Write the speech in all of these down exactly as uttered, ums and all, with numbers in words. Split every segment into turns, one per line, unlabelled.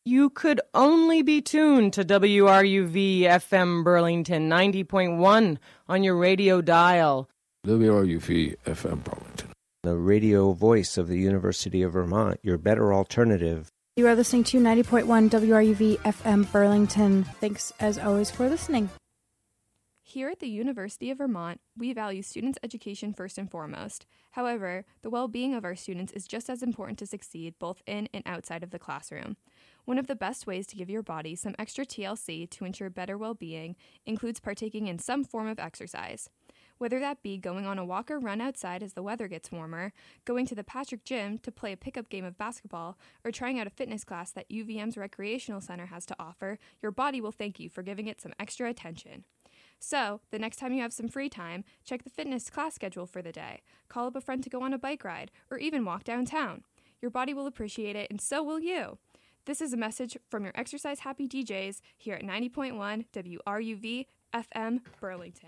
You could only be tuned to W R U V F M Burlington ninety point one on your radio dial.
W R U V F M Burlington.
The radio voice of the University of Vermont, your better alternative.
You are listening to ninety point one W R U V F M Burlington. Thanks, as always, for listening.
Here at the University of Vermont, we value students' education first and foremost. However, the well-being of our students is just as important to succeed both in and outside of the classroom. One of the best ways to give your body some extra T L C to ensure better well-being includes partaking in some form of exercise. Whether that be going on a walk or run outside as the weather gets warmer, going to the Patrick Gym to play a pickup game of basketball, or trying out a fitness class that U V M's Recreational Center has to offer, your body will thank you for giving it some extra attention. So, the next time you have some free time, check the fitness class schedule for the day, call up a friend to go on a bike ride, or even walk downtown. Your body will appreciate it, and so will you. This is a message from your exercise-happy D Js here at ninety point one W R U V F M Burlington.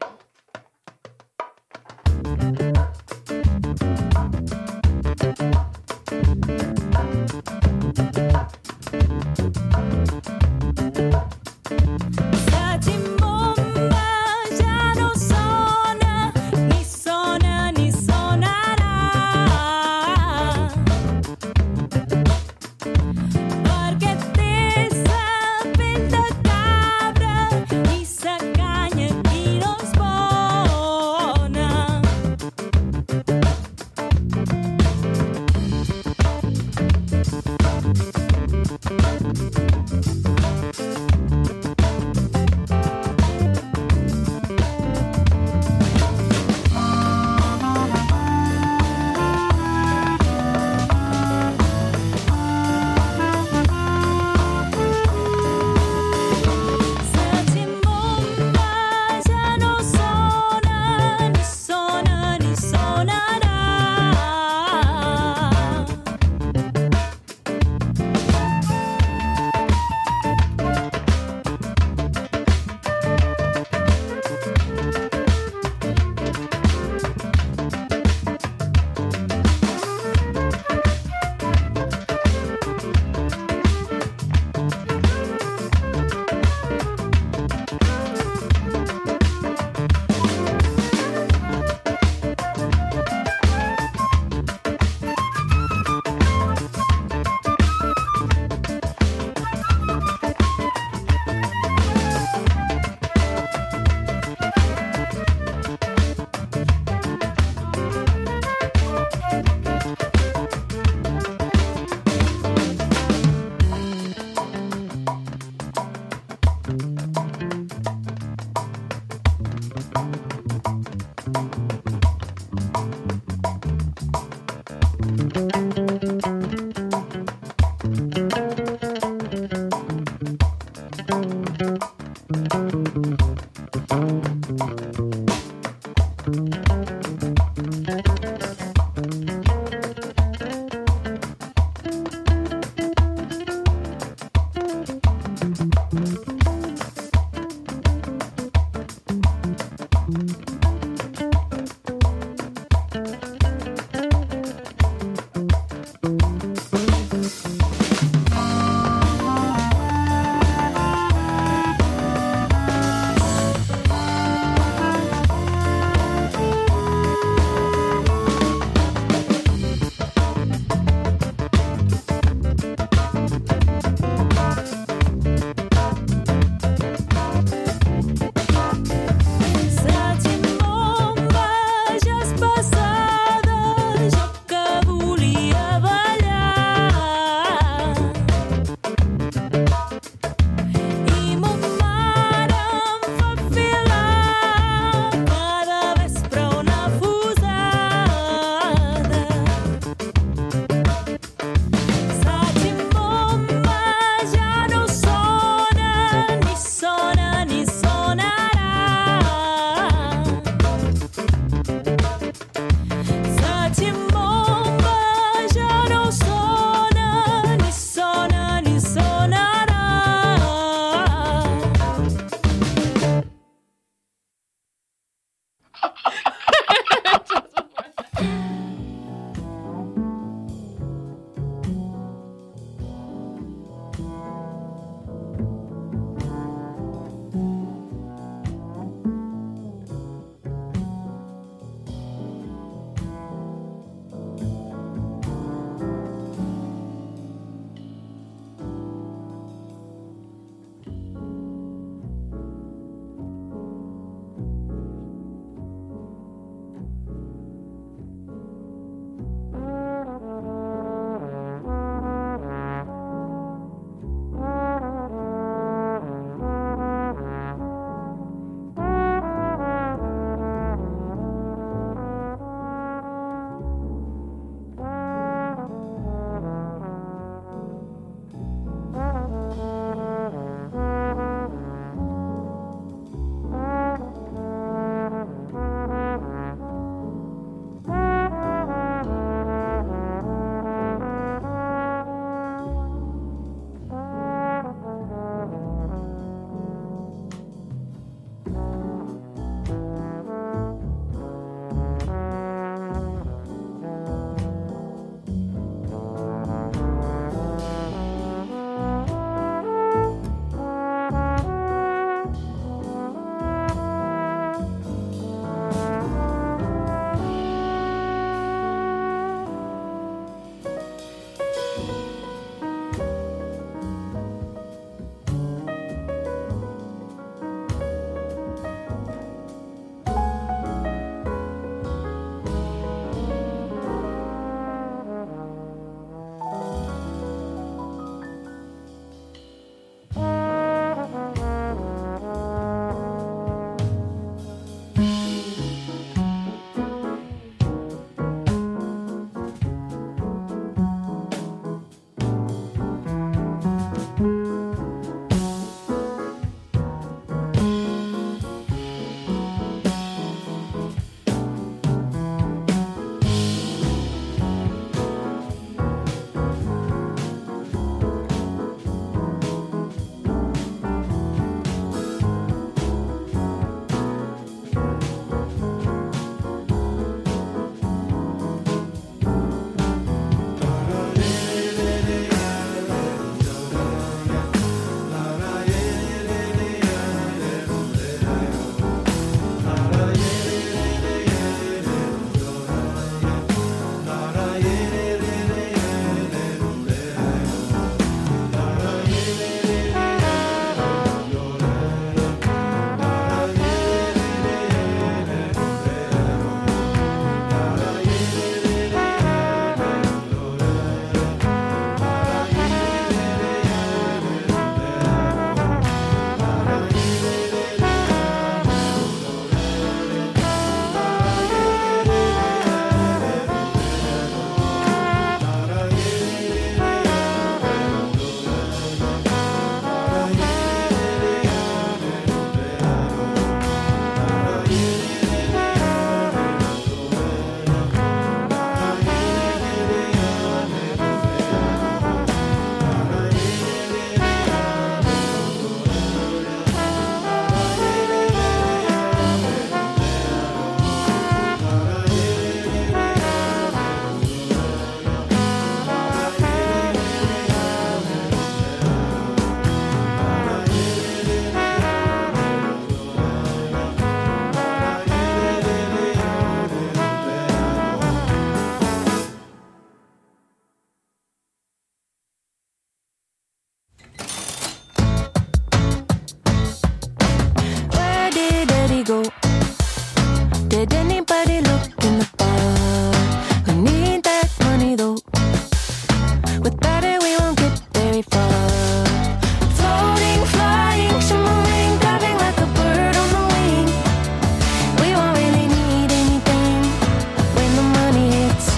go? Did anybody look in the bar? We need that money though. Without it we won't get very far. Floating, flying, shimmering, diving like a bird on the wing. We won't really need anything when the money hits.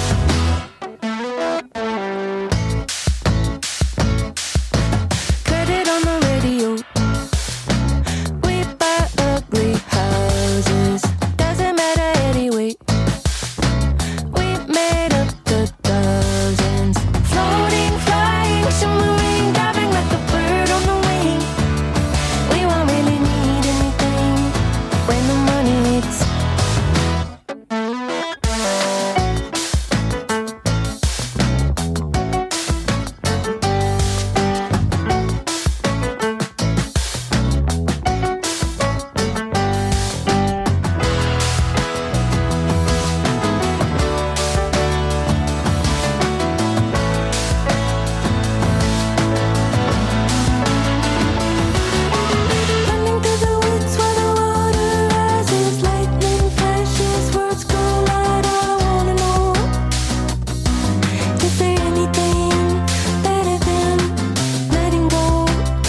Credit on the radio. We buy ugly houses. Doesn't matter anyway. We made up the dozens. Floating, flying, shimmering, diving like a bird on the wing. We won't really need anything when the money hits. Running through the woods while the water rises, lightning flashes, words collide. All I wanna know, is there anything better than letting go?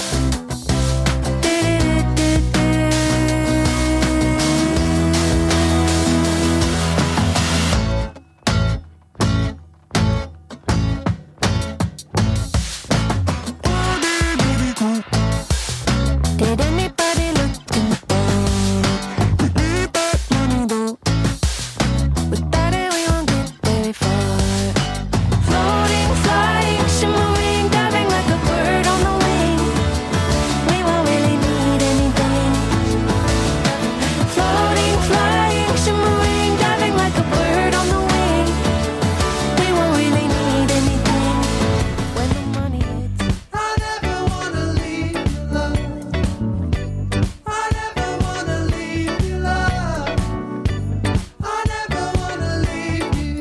Did anybody look in the bar? We need that money though. Without it we won't get very far. Floating, flying, shimmering, diving like a bird on the wing. We won't really need anything. Floating, flying, shimmering, diving like a bird on the wing. We won't really need anything when the money hits.
I never wanna leave you, love. I never wanna leave you, love. I never wanna leave you.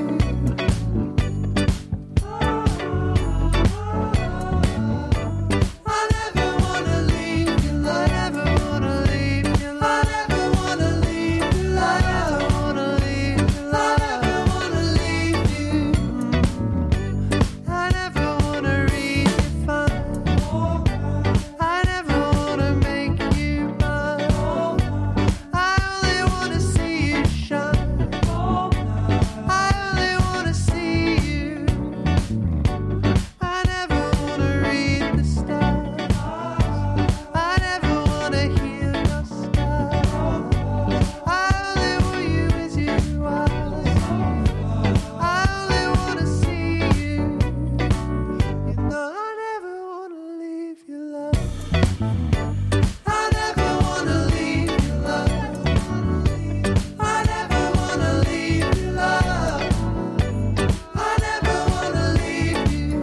I never wanna leave you, love. I never wanna leave you, love. I never wanna leave you, love. I never wanna leave you, love. I never wanna leave you. I never wanna read you fine. I never wanna make you mine. I only wanna see you shine. I only wanna see you. I never wanna read the stars. I never wanna hear your stars. I only want you as you are. I only wanna see you. You know I never wanna leave you, love. I never wanna leave you, love. I never wanna leave you, love. I never wanna leave you.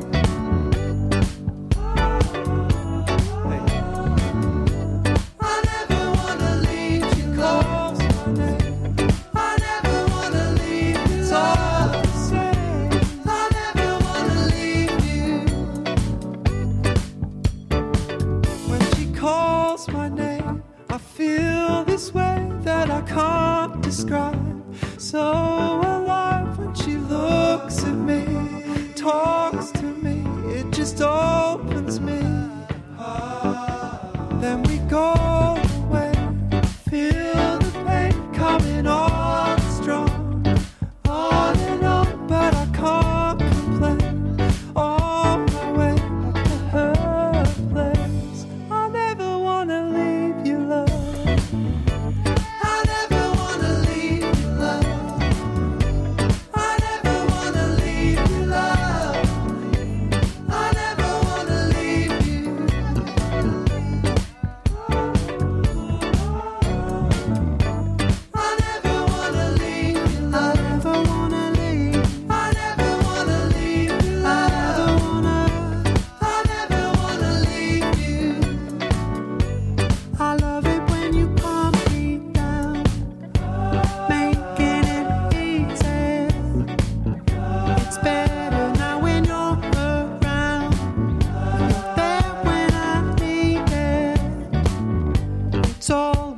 I never wanna leave you, cause my name. I never wanna leave you, it's all the same. I never wanna leave you. When she calls my name, I feel this way that I can't describe. So alive when she looks at me, talks to me, it just opens me. Then we go away, feel the pain coming on strong, on and on, but I can't complain. On my way back to her place. I never wanna leave you, love. I never wanna leave you, love. I never wanna leave you, love. I never wanna leave you. I never wanna leave you, love. I never wanna leave. I never wanna leave you, love. I never wanna leave you. I love it when you calm me down, making it easy. It's better now when you're around. You're there when I need it. It's all